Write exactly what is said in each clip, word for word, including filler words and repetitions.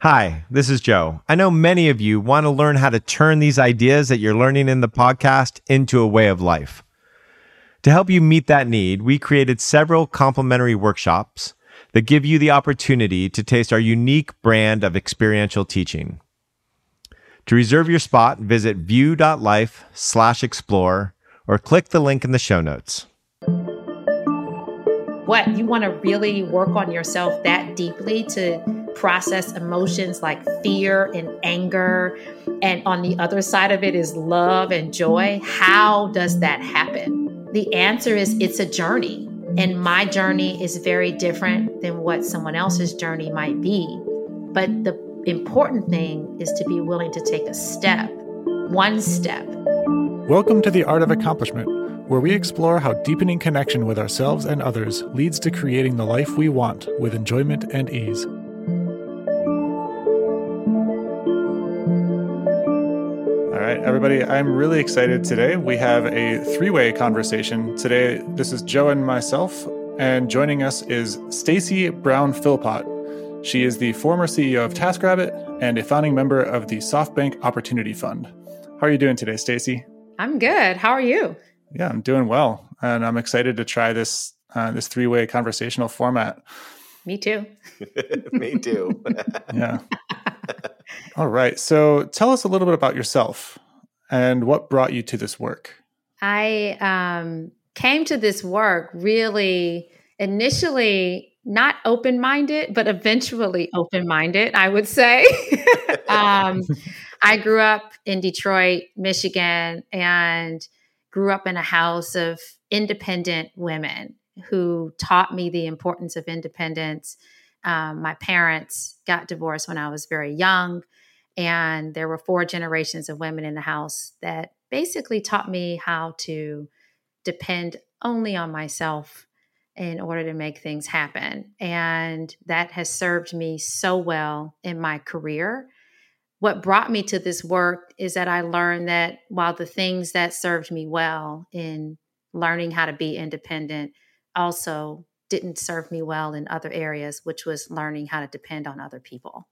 Hi, this is Joe. I know many of you want to learn how to turn these ideas that you're learning in the podcast into a way of life. To help you meet that need, we created several complimentary workshops that give you the opportunity to taste our unique brand of experiential teaching. To reserve your spot, visit view.life slash explore or click the link in the show notes. What, you want to really work on yourself that deeply to process emotions like fear and anger, and on the other side of it is love and joy? How does that happen? The answer is it's a journey, and my journey is very different than what someone else's journey might be. But the important thing is to be willing to take a step, one step. Welcome to The Art of Accomplishment, where we explore how deepening connection with ourselves and others leads to creating the life we want with enjoyment and ease. All right, everybody, I'm really excited today. We have a three-way conversation. Today, this is Joe and myself, and joining us is Stacy Brown Philpott. She is the former C E O of TaskRabbit and a founding member of the SoftBank Opportunity Fund. How are you doing today, Stacy? I'm good. How are you? Yeah, I'm doing well, and I'm excited to try this uh, this three-way conversational format. Me too. Me too. Yeah. All right. So tell us a little bit about yourself and what brought you to this work. I um, came to this work really initially not open-minded, but eventually open-minded, I would say. um, I grew up in Detroit, Michigan, and grew up in a house of independent women who taught me the importance of independence. Um, my parents got divorced when I was very young, and there were four generations of women in the house that basically taught me how to depend only on myself in order to make things happen. And that has served me so well in my career. What brought me to this work is that I learned that while the things that served me well in learning how to be independent also didn't serve me well in other areas, which was learning how to depend on other people.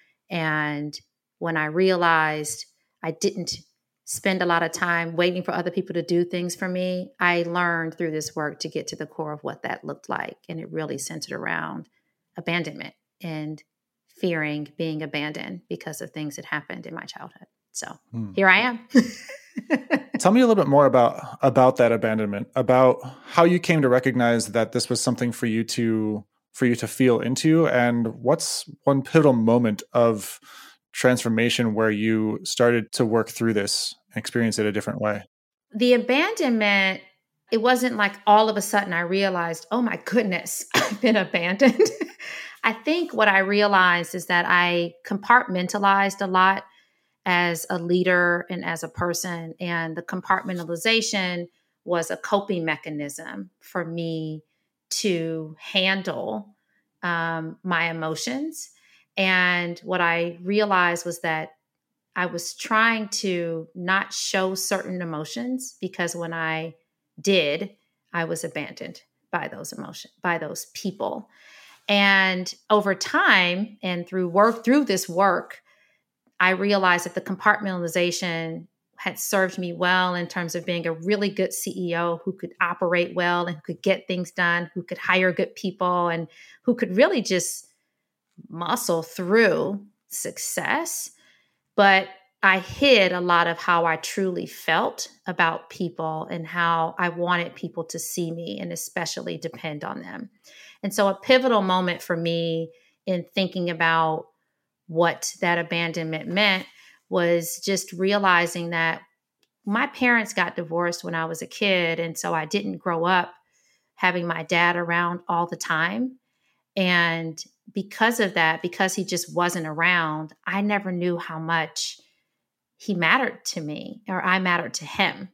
And when I realized I didn't spend a lot of time waiting for other people to do things for me, I learned through this work to get to the core of what that looked like. And it really centered around abandonment and fearing being abandoned because of things that happened in my childhood. So hmm. here I am. Tell me a little bit more about, about that abandonment, about how you came to recognize that this was something for you to, for you to feel into, and what's one pivotal moment of transformation where you started to work through this and experience it a different way? The abandonment, it wasn't like all of a sudden I realized, oh my goodness, I've been abandoned. I think what I realized is that I compartmentalized a lot as a leader and as a person. And the compartmentalization was a coping mechanism for me to handle um, my emotions. And what I realized was that I was trying to not show certain emotions because when I did, I was abandoned by those emotions, by those people. And over time and through work, through this work, I realized that the compartmentalization had served me well in terms of being a really good C E O who could operate well and who could get things done, who could hire good people, and who could really just muscle through success. But I hid a lot of how I truly felt about people and how I wanted people to see me and especially depend on them. And so a pivotal moment for me in thinking about what that abandonment meant was just realizing that my parents got divorced when I was a kid. And so I didn't grow up having my dad around all the time. And because of that, because he just wasn't around, I never knew how much he mattered to me or I mattered to him.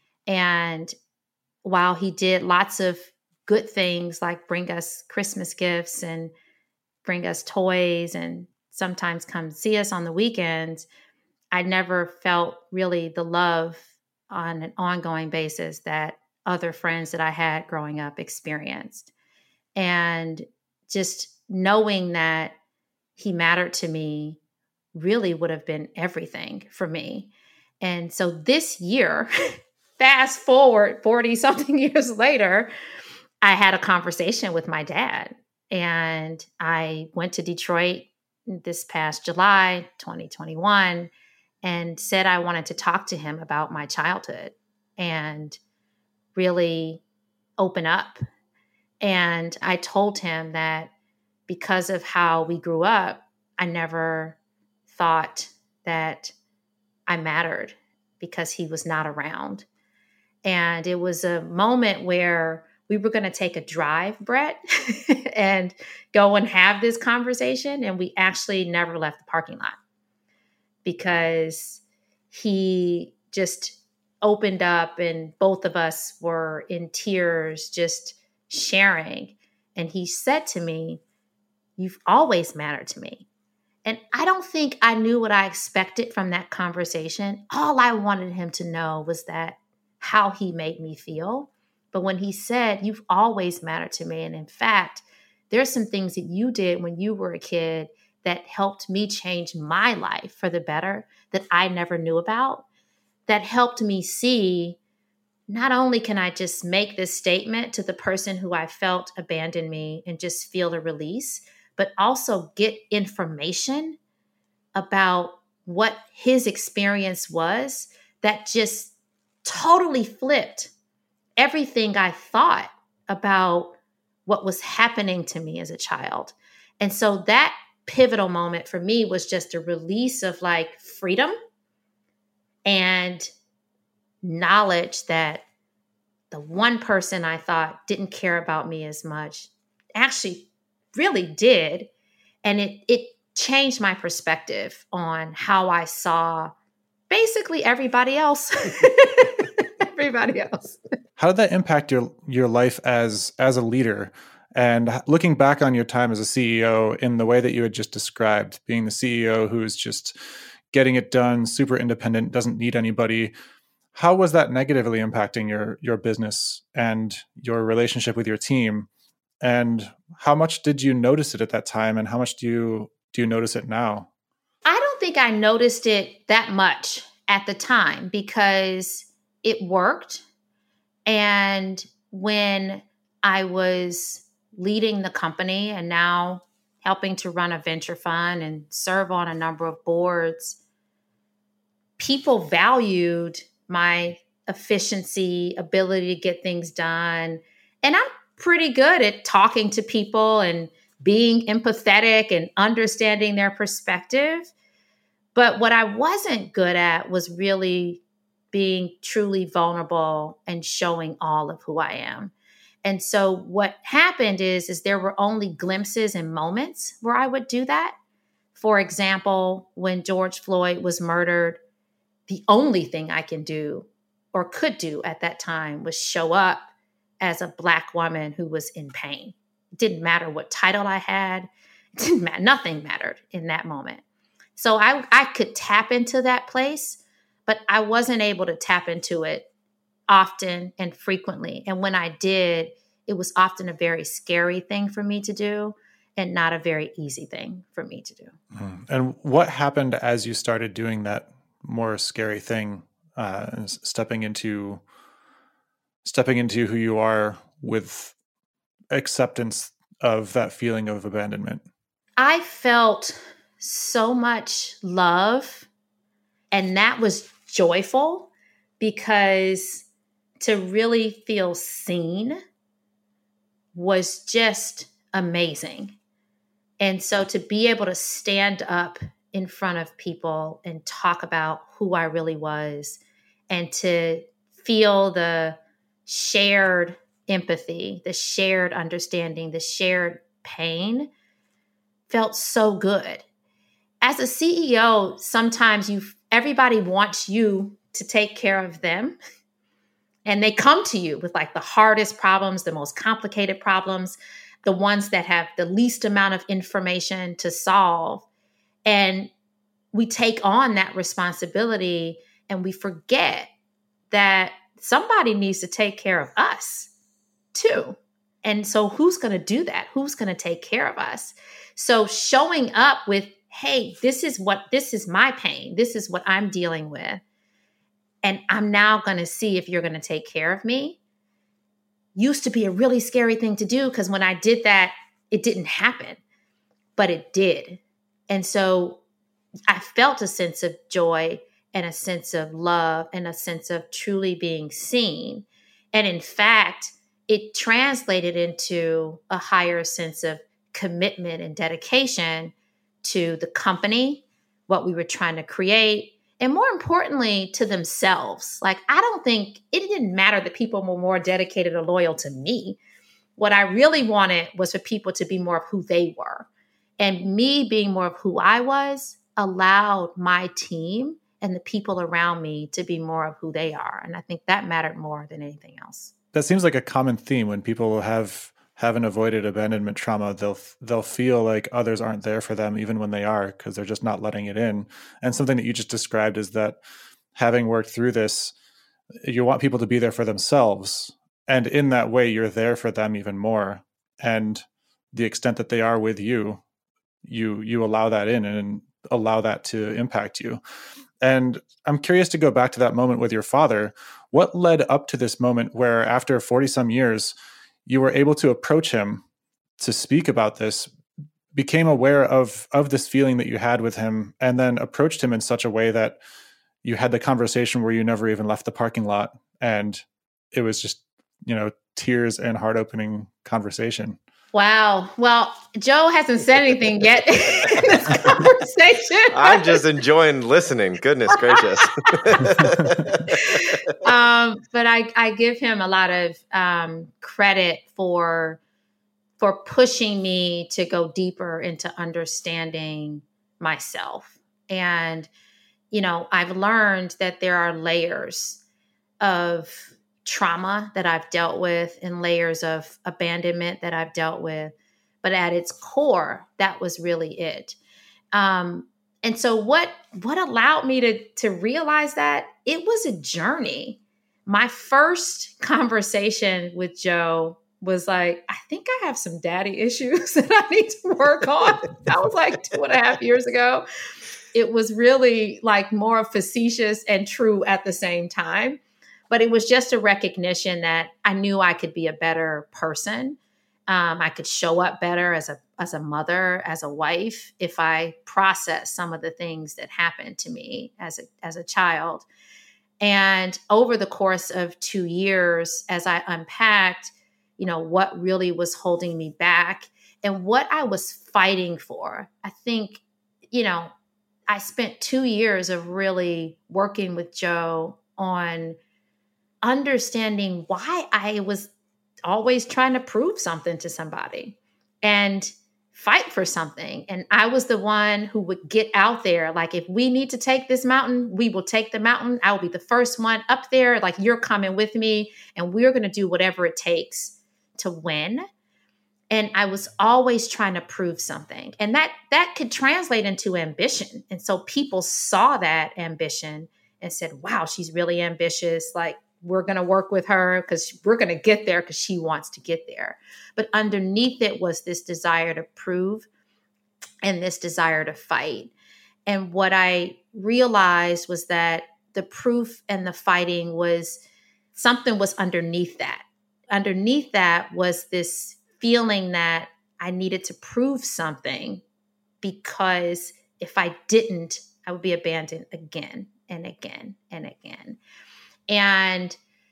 And while he did lots of good things like bring us Christmas gifts and bring us toys and sometimes come see us on the weekends, I never felt really the love on an ongoing basis that other friends that I had growing up experienced. And just knowing that he mattered to me really would have been everything for me. And so this year, fast forward forty something years later, I had a conversation with my dad, and I went to Detroit this past July, twenty twenty-one, and said I wanted to talk to him about my childhood and really open up. And I told him that because of how we grew up, I never thought that I mattered because he was not around. And it was a moment where we were going to take a drive, Brett, and go and have this conversation. And we actually never left the parking lot because he just opened up and both of us were in tears, just sharing. And he said to me, "You've always mattered to me." And I don't think I knew what I expected from that conversation. All I wanted him to know was that how he made me feel. But when he said, "You've always mattered to me," and in fact, there's some things that you did when you were a kid that helped me change my life for the better that I never knew about, that helped me see not only can I just make this statement to the person who I felt abandoned me and just feel a release, but also get information about what his experience was that just totally flipped everything I thought about what was happening to me as a child. And so that pivotal moment for me was just a release of like freedom and knowledge that the one person I thought didn't care about me as much actually really did. And it it changed my perspective on how I saw basically everybody else. Everybody else. How did that impact your your life as as a leader? And looking back on your time as a C E O in the way that you had just described, being the C E O who's just getting it done, super independent, doesn't need anybody, how was that negatively impacting your your business and your relationship with your team? And how much did you notice it at that time? And how much do you do you notice it now? I don't think I noticed it that much at the time because it worked. And when I was leading the company and now helping to run a venture fund and serve on a number of boards, people valued my efficiency, ability to get things done. And I'm pretty good at talking to people and being empathetic and understanding their perspective. But what I wasn't good at was really being truly vulnerable and showing all of who I am. And so what happened is, is there were only glimpses and moments where I would do that. For example, when George Floyd was murdered, the only thing I can do or could do at that time was show up as a Black woman who was in pain. It didn't matter what title I had. It didn't matter. Nothing mattered in that moment. So I, I could tap into that place, but I wasn't able to tap into it often and frequently. And when I did, it was often a very scary thing for me to do and not a very easy thing for me to do. Mm. And what happened as you started doing that more scary thing, uh, stepping into stepping into who you are with acceptance of that feeling of abandonment? I felt so much love, and that was joyful because to really feel seen was just amazing. And so to be able to stand up in front of people and talk about who I really was and to feel the shared empathy, the shared understanding, the shared pain felt so good. As a C E O, sometimes you everybody wants you to take care of them. And they come to you with like the hardest problems, the most complicated problems, the ones that have the least amount of information to solve. And we take on that responsibility and we forget that somebody needs to take care of us too. And so who's going to do that? Who's going to take care of us? So showing up with, hey, this is what, this is my pain. This is what I'm dealing with. And I'm now going to see if you're going to take care of me. Used to be a really scary thing to do because when I did that, it didn't happen, but it did. And so I felt a sense of joy and a sense of love and a sense of truly being seen. And in fact, it translated into a higher sense of commitment and dedication to the company, what we were trying to create, and more importantly, to themselves. Like, I don't think it didn't matter that people were more dedicated or loyal to me. What I really wanted was for people to be more of who they were. And me being more of who I was allowed my team and the people around me to be more of who they are. And I think that mattered more than anything else. That seems like a common theme when people have haven't avoided abandonment trauma. They'll they'll feel like others aren't there for them even when they are, because they're just not letting it in. And something that you just described is that having worked through this, you want people to be there for themselves. And in that way, you're there for them even more. And the extent that they are with you, you you allow that in and allow that to impact you. And I'm curious to go back to that moment with your father. What led up to this moment where after forty some years, you were able to approach him to speak about this, became aware of, of this feeling that you had with him, and then approached him in such a way that you had the conversation where you never even left the parking lot, and it was just, you know, tears and heart-opening conversation? Wow. Well, Joe hasn't said anything yet in this conversation. I'm just enjoying listening. Goodness gracious. um, but I, I give him a lot of um, credit for for pushing me to go deeper into understanding myself. And, you know, I've learned that there are layers of trauma that I've dealt with and layers of abandonment that I've dealt with. But at its core, that was really it. Um, and so what, what allowed me to, to realize that? It was a journey. My first conversation with Joe was like, I think I have some daddy issues that I need to work on. That was like two and a half years ago. It was really like more facetious and true at the same time. But it was just a recognition that I knew I could be a better person. Um, I could show up better as a as a mother, as a wife, if I process some of the things that happened to me as a as a child. And over the course of two years, as I unpacked, you know, what really was holding me back and what I was fighting for, I think, you know, I spent two years of really working with Joe on understanding why I was always trying to prove something to somebody and fight for something. And I was the one who would get out there. Like, if we need to take this mountain, we will take the mountain. I will be the first one up there. Like, you're coming with me and we're going to do whatever it takes to win. And I was always trying to prove something. And that, that could translate into ambition. And so people saw that ambition and said, wow, she's really ambitious. Like, we're going to work with her because we're going to get there because she wants to get there. But underneath it was this desire to prove and this desire to fight. And what I realized was that the proof and the fighting was something was underneath that. Underneath that was this feeling that I needed to prove something, because if I didn't, I would be abandoned again and again and again. And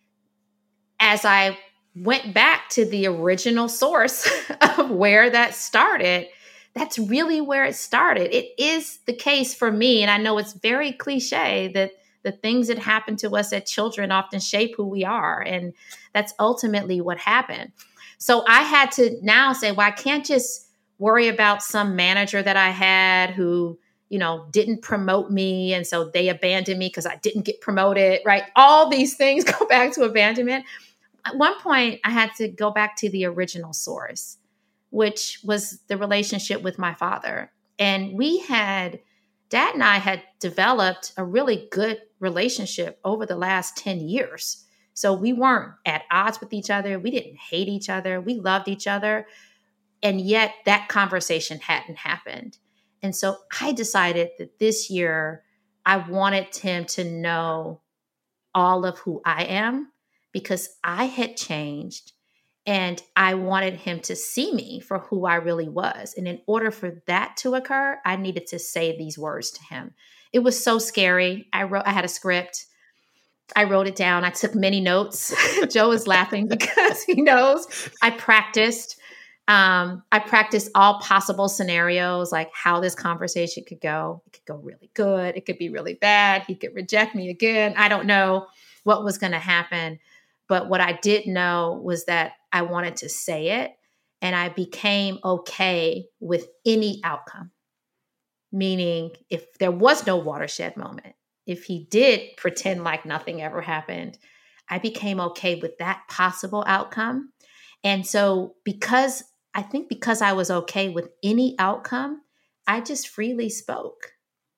as I went back to the original source of where that started, that's really where it started. It is the case for me. And I know it's very cliche that the things that happen to us as children often shape who we are. And that's ultimately what happened. So I had to now say, well, I can't just worry about some manager that I had who, you know, didn't promote me. And so they abandoned me because I didn't get promoted, right? All these things go back to abandonment. At one point, I had to go back to the original source, which was the relationship with my father. And we had, Dad and I had developed a really good relationship over the last ten years. So we weren't at odds with each other. We didn't hate each other. We loved each other. And yet that conversation hadn't happened. And so I decided that this year I wanted him to know all of who I am because I had changed and I wanted him to see me for who I really was. And in order for that to occur, I needed to say these words to him. It was so scary. I wrote, I had a script. I wrote it down. I took many notes. Joe is laughing because he knows I practiced. Um, I practiced all possible scenarios, like how this conversation could go. It could go really good. It could be really bad. He could reject me again. I don't know what was going to happen. But what I did know was that I wanted to say it, and I became okay with any outcome. Meaning, if there was no watershed moment, if he did pretend like nothing ever happened, I became okay with that possible outcome. And so because I think because I was okay with any outcome, I just freely spoke.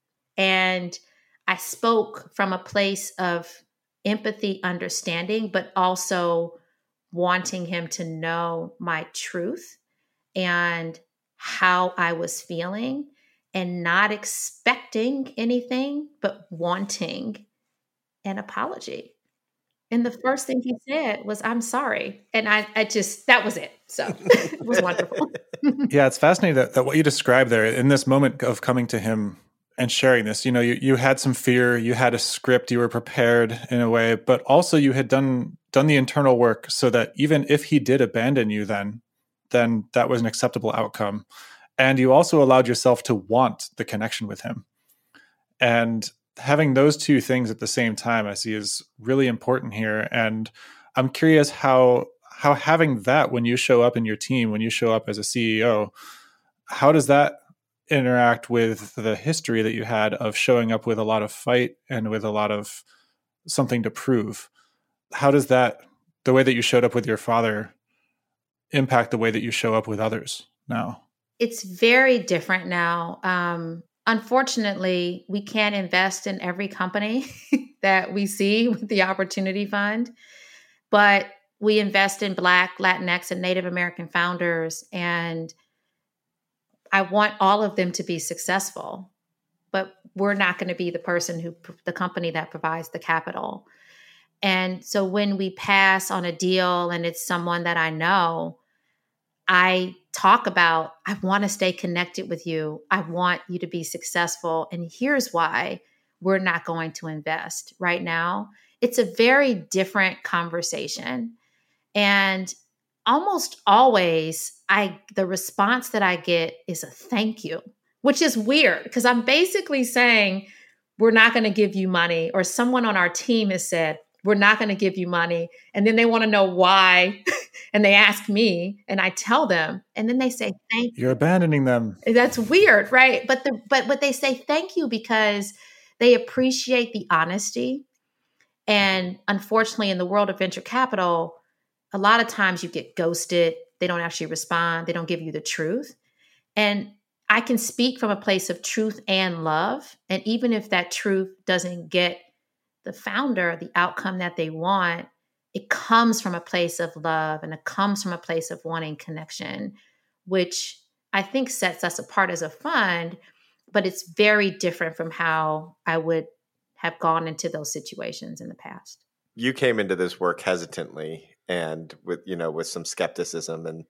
And I spoke from a place of empathy, understanding, but also wanting him to know my truth and how I was feeling, and not expecting anything, but wanting an apology. And the first thing he said was, "I'm sorry." And I, I just, that was it. So it was wonderful. Yeah, it's fascinating that, that what you described there in this moment of coming to him and sharing this, you know, you, you had some fear, you had a script, you were prepared in a way, but also you had done done the internal work so that even if he did abandon you then, then that was an acceptable outcome. And you also allowed yourself to want the connection with him. And having those two things at the same time, I see, is really important here. And I'm curious how how having that when you show up in your team, when you show up as a C E O, how does that interact with the history that you had of showing up with a lot of fight and with a lot of something to prove? How does that, the way that you showed up with your father, impact the way that you show up with others now? It's very different now. Um, unfortunately, we can't invest in every company that we see with the Opportunity Fund, but we invest in Black, Latinx, and Native American founders. And I want all of them to be successful, but we're not going to be the person who, the company that provides the capital. And so when we pass on a deal and it's someone that I know, I talk about, I want to stay connected with you. I want you to be successful. And here's why we're not going to invest right now. It's a very different conversation. And almost always, I the response that I get is a thank you, which is weird because I'm basically saying, we're not going to give you money. Or someone on our team has said, we're not going to give you money. And then they want to know why. And they ask me and I tell them, and then they say, thank you. You're abandoning them. That's weird, right? But the but but they say thank you because they appreciate the honesty. And unfortunately, in the world of venture capital, a lot of times you get ghosted. They don't actually respond. They don't give you the truth. And I can speak from a place of truth and love. And even if that truth doesn't get the founder the outcome that they want, it comes from a place of love and it comes from a place of wanting connection, which I think sets us apart as a fund, but it's very different from how I would have gone into those situations in the past. You came into this work hesitantly and with, you know, with some skepticism, and,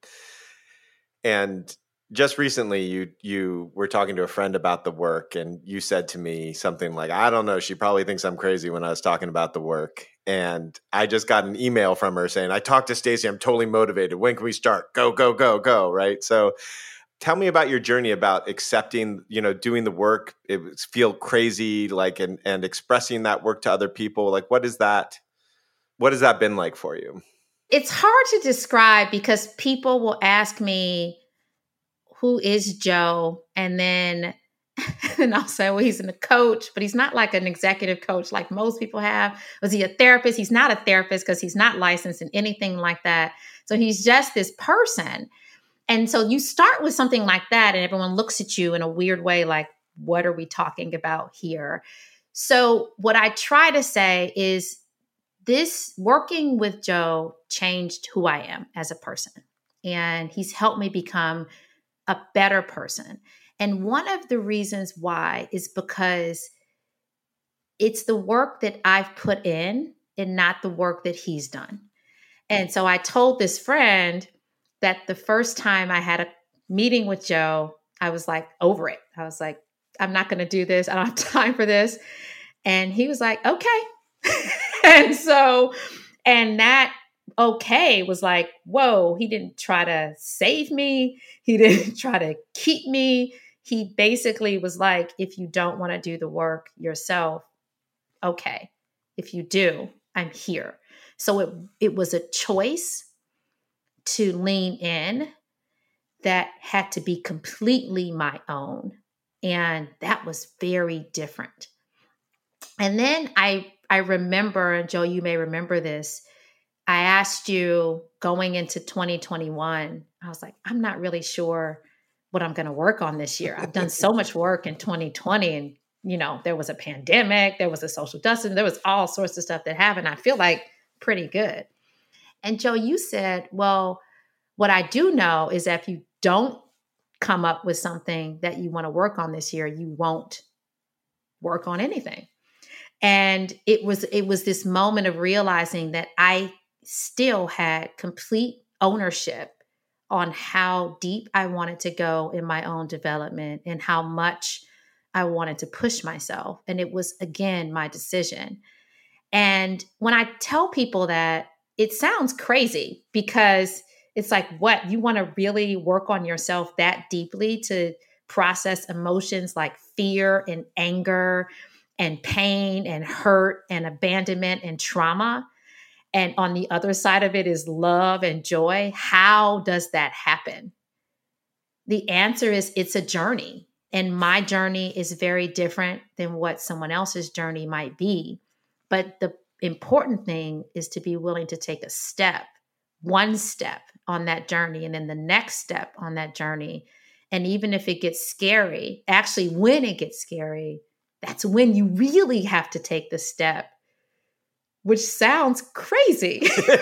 and just recently you, you were talking to a friend about the work, and you said to me something like, I don't know, she probably thinks I'm crazy when I was talking about the work. And I just got an email from her saying, I talked to Stacey, I'm totally motivated. When can we start? Go, go, go, go. Right. So tell me about your journey about accepting, you know, doing the work. It was feel crazy, like, and, and expressing that work to other people. Like, what is that? What has that been like for you? It's hard to describe because people will ask me, who is Joe? And then and I'll say, well, he's a coach, but he's not like an executive coach like most people have. Was he a therapist? He's not a therapist because he's not licensed in anything like that. So he's just this person. And so you start with something like that and everyone looks at you in a weird way, like, what are we talking about here? So what I try to say is this working with Joe changed who I am as a person. And he's helped me become a better person. And one of the reasons why is because it's the work that I've put in and not the work that he's done. And so I told this friend that the first time I had a meeting with Joe, I was like over it. I was like, I'm not going to do this. I don't have time for this. And he was like, okay. And so, and that okay was like, whoa, he didn't try to save me. He didn't try to keep me. He basically was like, if you don't want to do the work yourself, okay. If you do, I'm here. So it, it was a choice to lean in that had to be completely my own. And that was very different. And then I, I remember, and Joe, you may remember this, I asked you going into twenty twenty-one, I was like, I'm not really sure what I'm going to work on this year. I've done so much work in twenty twenty, and, you know, there was a pandemic, there was a social justice, there was all sorts of stuff that happened. I feel like pretty good. And Joe, you said, well, what I do know is that if you don't come up with something that you want to work on this year, you won't work on anything. And it was, it was this moment of realizing that I still had complete ownership on how deep I wanted to go in my own development and how much I wanted to push myself. And it was, again, my decision. And when I tell people that, it sounds crazy because it's like, what, you want to really work on yourself that deeply to process emotions like fear and anger and pain and hurt and abandonment and trauma. And on the other side of it is love and joy. How does that happen? The answer is it's a journey. And my journey is very different than what someone else's journey might be. But the important thing is to be willing to take a step, one step on that journey, and then the next step on that journey. And even if it gets scary, actually, when it gets scary, that's when you really have to take the step, which sounds crazy.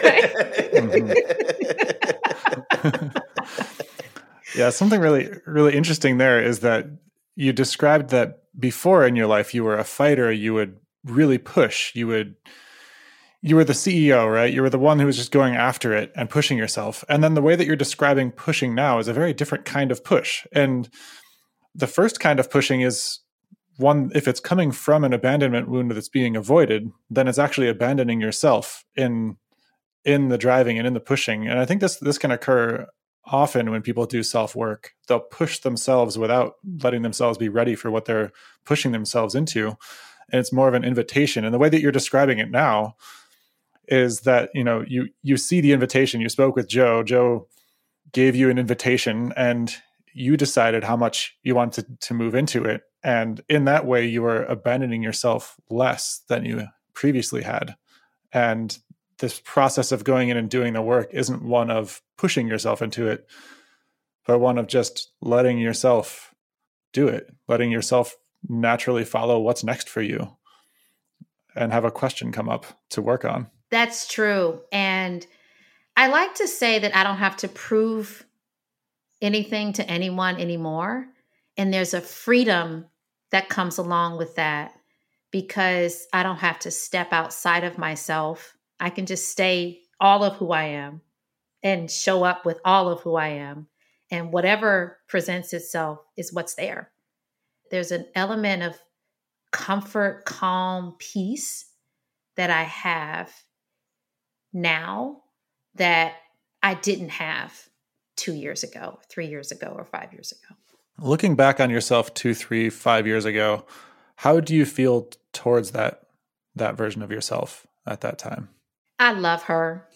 Yeah, something really, really interesting there is that you described that before in your life, you were a fighter, you would really push, you would, you were the C E O, right? You were the one who was just going after it and pushing yourself. And then the way that you're describing pushing now is a very different kind of push. And the first kind of pushing is one, if it's coming from an abandonment wound that's being avoided, then it's actually abandoning yourself in in the driving and in the pushing. And I think this this can occur often when people do self-work. They'll push themselves without letting themselves be ready for what they're pushing themselves into. And it's more of an invitation. And the way that you're describing it now is that, you know, you you see the invitation. You spoke with Joe. Joe gave you an invitation and you decided how much you wanted to move into it. And in that way, you are abandoning yourself less than you previously had. And this process of going in and doing the work isn't one of pushing yourself into it, but one of just letting yourself do it, letting yourself naturally follow what's next for you and have a question come up to work on. That's true. And I like to say that I don't have to prove anything to anyone anymore. And there's a freedom that comes along with that because I don't have to step outside of myself. I can just stay all of who I am and show up with all of who I am. And whatever presents itself is what's there. There's an element of comfort, calm, peace that I have now that I didn't have two years ago, three years ago, or five years ago. Looking back on yourself two, three, five years ago, how do you feel towards that that version of yourself at that time? I love her.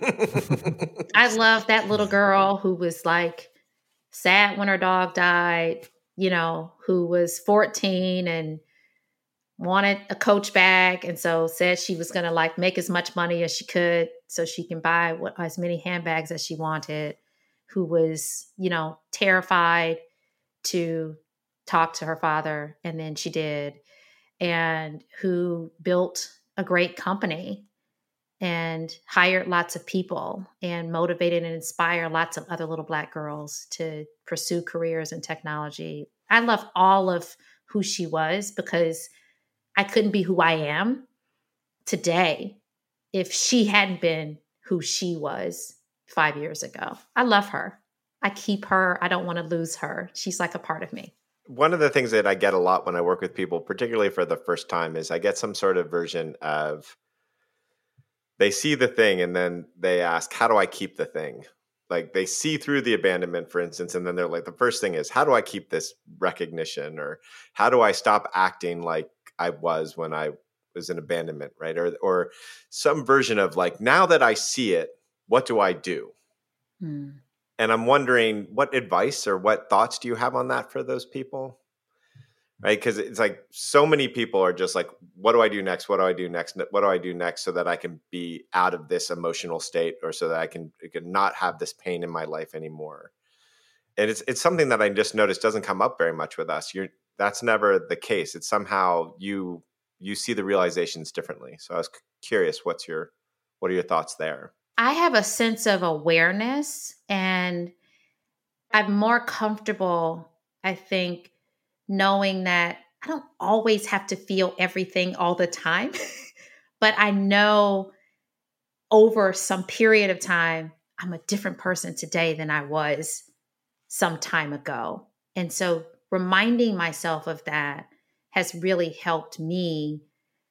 I love that little girl who was like sad when her dog died, you know, who was fourteen and wanted a Coach bag. And so said she was going to like make as much money as she could so she can buy what, as many handbags as she wanted, who was, you know, terrified to talk to her father. And then she did, and who built a great company and hired lots of people and motivated and inspired lots of other little Black girls to pursue careers in technology. I love all of who she was because I couldn't be who I am today if she hadn't been who she was five years ago. I love her. I keep her. I don't want to lose her. She's like a part of me. One of the things that I get a lot when I work with people, particularly for the first time, is I get some sort of version of they see the thing and then they ask, how do I keep the thing? Like they see through the abandonment, for instance, and then they're like, the first thing is, how do I keep this recognition? Or how do I stop acting like I was when I was in abandonment, right? Or, or some version of like, now that I see it, what do I do? Hmm. And I'm wondering, what advice or what thoughts do you have on that for those people? Right? Because it's like so many people are just like, what do I do next? What do I do next? What do I do next so that I can be out of this emotional state, or so that I can, I can not have this pain in my life anymore? And it's it's something that I just noticed doesn't come up very much with us. You're that's never the case. It's somehow you you see the realizations differently. So I was curious, what's your what are your thoughts there? I have a sense of awareness, and I'm more comfortable, I think, knowing that I don't always have to feel everything all the time, but I know over some period of time, I'm a different person today than I was some time ago. And so reminding myself of that has really helped me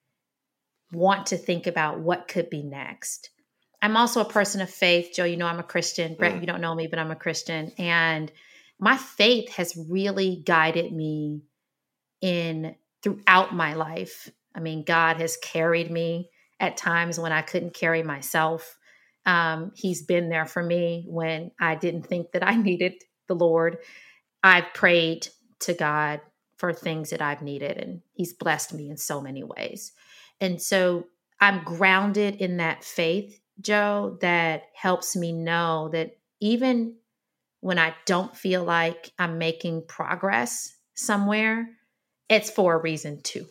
want to think about what could be next. I'm also a person of faith. Joe, you know, I'm a Christian. Brett, mm. you don't know me, but I'm a Christian. And my faith has really guided me in throughout my life. I mean, God has carried me at times when I couldn't carry myself. Um, he's been there for me when I didn't think that I needed the Lord. I've prayed to God for things that I've needed, and he's blessed me in so many ways. And so I'm grounded in that faith, Joe, that helps me know that even when I don't feel like I'm making progress somewhere, it's for a reason too.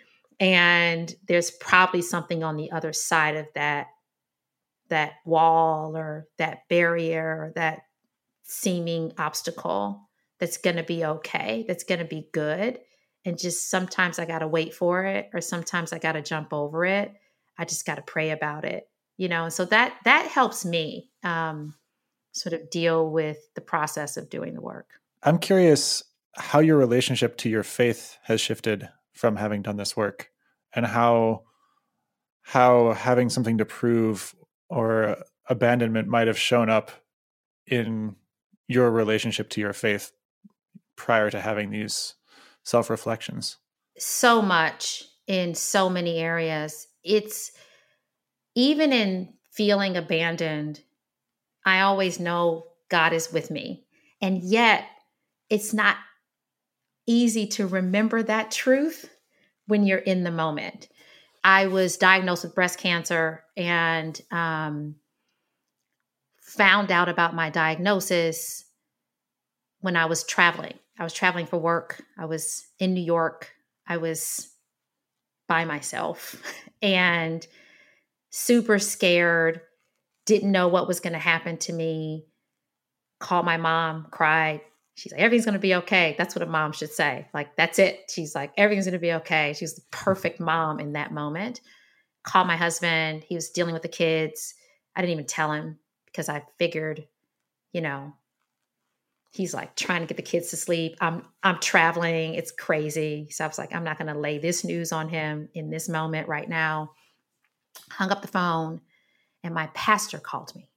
And there's probably something on the other side of that, that wall or that barrier or that seeming obstacle that's going to be okay, that's going to be good. And just sometimes I got to wait for it, or sometimes I got to jump over it. I just got to pray about it, you know? And so that, that helps me um, sort of deal with the process of doing the work. I'm curious how your relationship to your faith has shifted from having done this work, and how, how having something to prove or abandonment might have shown up in your relationship to your faith prior to having these self-reflections. So much in so many areas. It's even in feeling abandoned, I always know God is with me. And yet it's not easy to remember that truth when you're in the moment. I was diagnosed with breast cancer and um, found out about my diagnosis when I was traveling. I was traveling for work. I was in New York. I was by myself and super scared, didn't know what was going to happen to me. Called my mom, cried. She's like, everything's going to be okay. That's what a mom should say. Like, that's it. She's like, everything's going to be okay. She was the perfect mom in that moment. Called my husband. He was dealing with the kids. I didn't even tell him because I figured, you know, he's like trying to get the kids to sleep. I'm I'm traveling. It's crazy. So I was like, I'm not going to lay this news on him in this moment right now. Hung up the phone, and my pastor called me.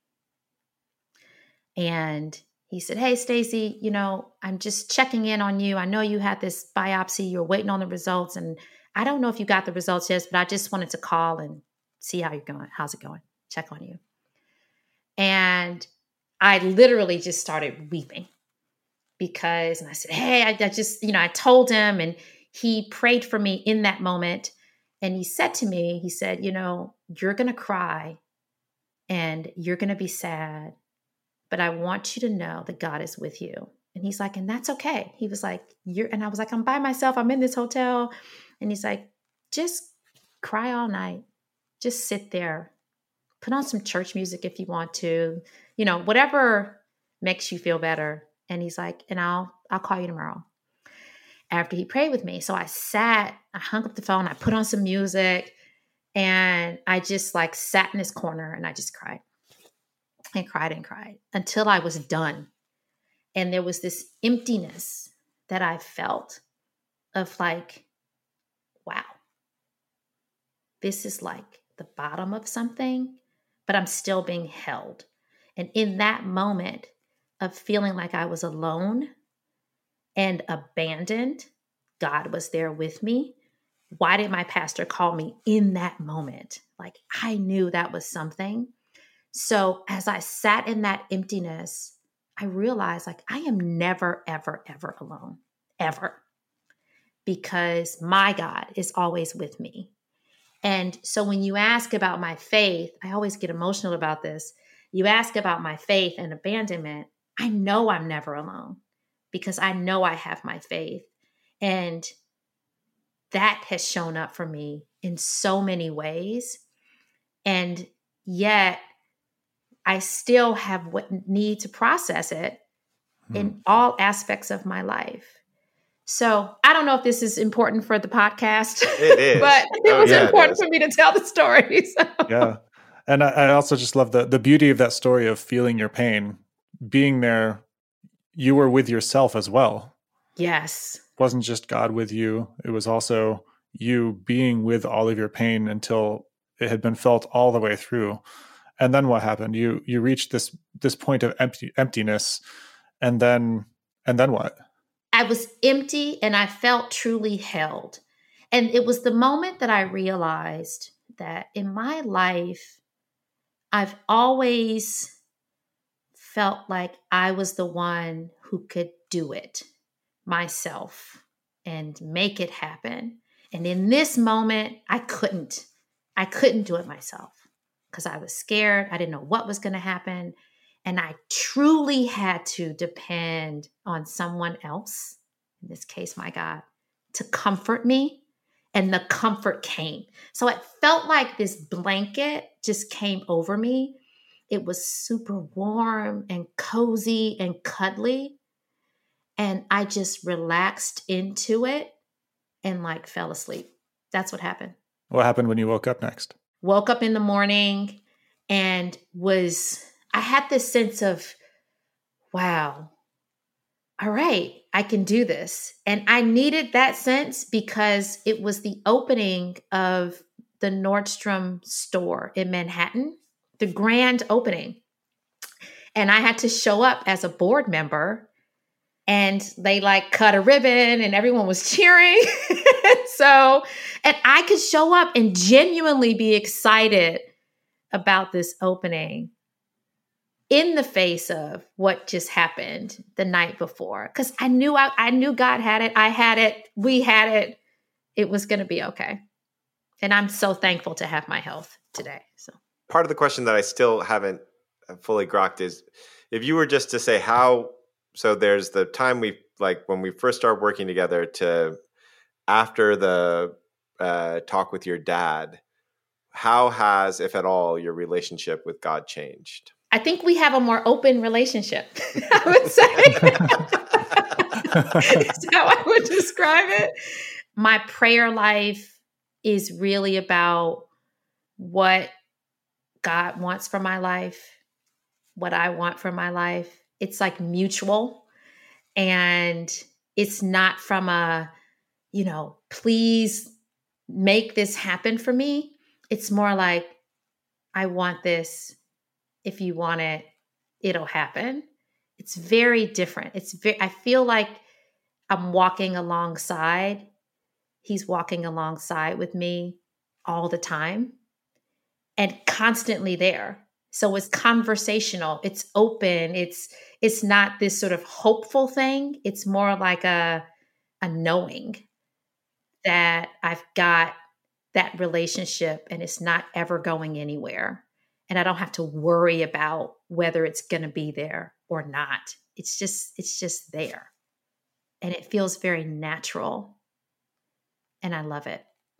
And he said, hey, Stacey, you know, I'm just checking in on you. I know you had this biopsy. You're waiting on the results. And I don't know if you got the results yet, but I just wanted to call and see how you're going. How's it going? Check on you. And I literally just started weeping because, and I said, hey, I, I just, you know, I told him, and he prayed for me in that moment. And he said to me, he said, you know, you're going to cry and you're going to be sad, but I want you to know that God is with you. And he's like, and that's okay. He was like, you're, and I was like, I'm by myself. I'm in this hotel. And he's like, just cry all night. Just sit there put on some church music if you want to, you know, whatever makes you feel better. And he's like, and I'll, I'll call you tomorrow after he prayed with me. So I sat, I hung up the phone, I put on some music, and I just like sat in this corner and I just cried and cried and cried until I was done. And there was this emptiness that I felt of like, wow, this is like the bottom of something, but I'm still being held. And in that moment of feeling like I was alone and abandoned, God was there with me. Why did my pastor call me in that moment? Like, I knew that was something. So as I sat in that emptiness, I realized like I am never, ever, ever alone, ever. Because my God is always with me. And so when you ask about my faith, I always get emotional about this. You ask about my faith and abandonment, I know I'm never alone because I know I have my faith. And that has shown up for me in so many ways. And yet I still have what need to process it hmm. in all aspects of my life. So I don't know if this is important for the podcast, it is. but it oh, was yeah, important for me to tell the story. So. Yeah. And I, I also just love the, the beauty of that story of feeling your pain, being there. You were with yourself as well. Yes. It wasn't just God with you. It was also you being with all of your pain until it had been felt all the way through. And then what happened? You, you reached this, this point of empty emptiness. And then, and then what? I was empty and I felt truly held. And it was the moment that I realized that in my life, I've always felt like I was the one who could do it myself and make it happen. And in this moment, I couldn't. I couldn't do it myself because I was scared. I didn't know what was going to happen. And I truly had to depend on someone else, in this case, my God, to comfort me. And the comfort came. So it felt like this blanket just came over me. It was super warm and cozy and cuddly. And I just relaxed into it and like fell asleep. That's what happened. What happened when you woke up next? Woke up in the morning and was... I had this sense of, wow, all right, I can do this. And I needed that sense because it was the opening of the Nordstrom store in Manhattan, the grand opening. And I had to show up as a board member and they like cut a ribbon and everyone was cheering. So, and I could show up and genuinely be excited about this opening in the face of what just happened the night before. Because I knew I, I knew God had it. I had it. We had it. It was going to be okay. And I'm so thankful to have my health today. So part of the question that I still haven't fully grokked is if you were just to say how, so there's the time we, like when we first started working together to after the uh, talk with your dad, how has, if at all, your relationship with God changed? I think we have a more open relationship, I would say. That's how I would describe it. My prayer life is really about what God wants for my life, what I want for my life. It's like mutual. And it's not from a, you know, please make this happen for me. It's more like, I want this. If you want it, it'll happen. It's very different. It's very, I feel like I'm walking alongside. He's walking alongside with me all the time and constantly there. So it's conversational. It's open. It's, it's not this sort of hopeful thing. It's more like a, a knowing that I've got that relationship and it's not ever going anywhere. And I don't have to worry about whether it's going to be there or not. It's just, it's just there. And it feels very natural. And I love it.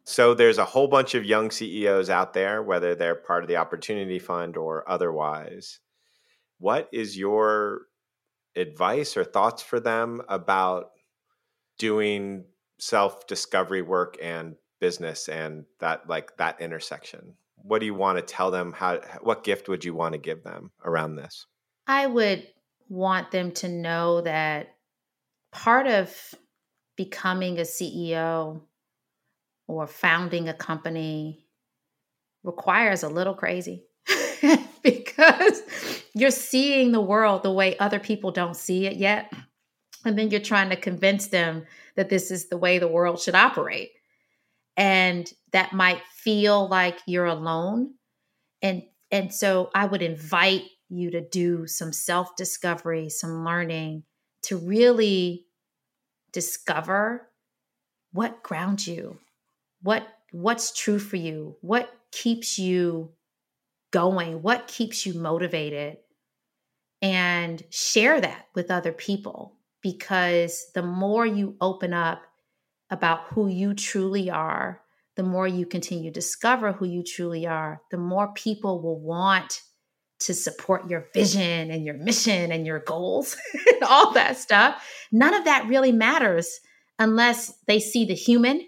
So there's a whole bunch of young C E Os out there, whether they're part of the Opportunity Fund or otherwise. What is your advice or thoughts for them about doing self-discovery work and business and that like that intersection? What do you want to tell them? How, what gift would you want to give them around this? I would want them to know that part of becoming a C E O or founding a company requires a little crazy because you're seeing the world the way other people don't see it yet. And then you're trying to convince them that this is the way the world should operate. And that might feel like you're alone. And, and so I would invite you to do some self-discovery, some learning to really discover what grounds you, what what's true for you, what keeps you going, what keeps you motivated, and share that with other people. Because the more you open up about who you truly are, the more you continue to discover who you truly are, the more people will want to support your vision and your mission and your goals and all that stuff. None of that really matters unless they see the human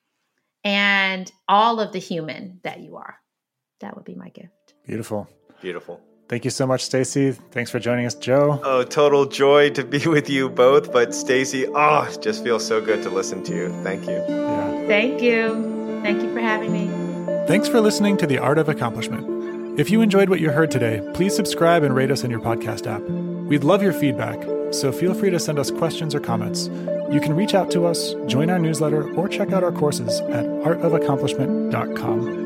and all of the human that you are. That would be my gift. Beautiful. Beautiful. Thank you so much, Stacy. Thanks for joining us, Joe. Oh, total joy to be with you both. But Stacy, oh, it just feels so good to listen to you. Thank you. Yeah. Thank you. Thank you for having me. Thanks for listening to The Art of Accomplishment. If you enjoyed what you heard today, please subscribe and rate us in your podcast app. We'd love your feedback, so feel free to send us questions or comments. You can reach out to us, join our newsletter, or check out our courses at art of accomplishment dot com.